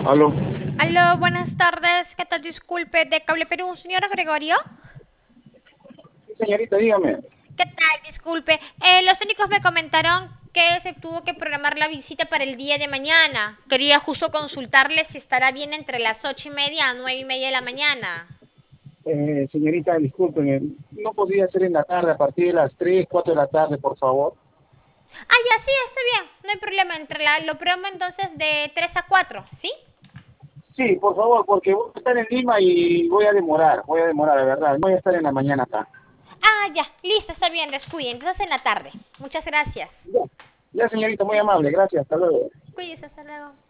Aló, Aló, buenas tardes. ¿Qué tal? Disculpe, de Cable Perú, señora Gregorio. sí, señorita, dígame. ¿Qué tal? Disculpe. Los técnicos me comentaron que se tuvo que programar la visita para el día de mañana. Quería justo consultarle si estará bien entre las 8:30 a 9:30 de la mañana. Señorita, discúlpeme, ¿no podría ser en la tarde, a partir de las 3, 4 de la tarde, por favor? Ah, ya, sí, está bien. No hay problema. Lo programo entonces de 3 a 4, ¿sí? Sí, por favor, porque voy a estar en Lima y voy a demorar, la verdad. Voy a estar en la mañana acá. Ah, ya, listo, está bien, descuide. Entonces en la tarde. Muchas gracias. Ya, ya, señorita, muy amable, gracias, hasta luego. Cuídese, hasta luego.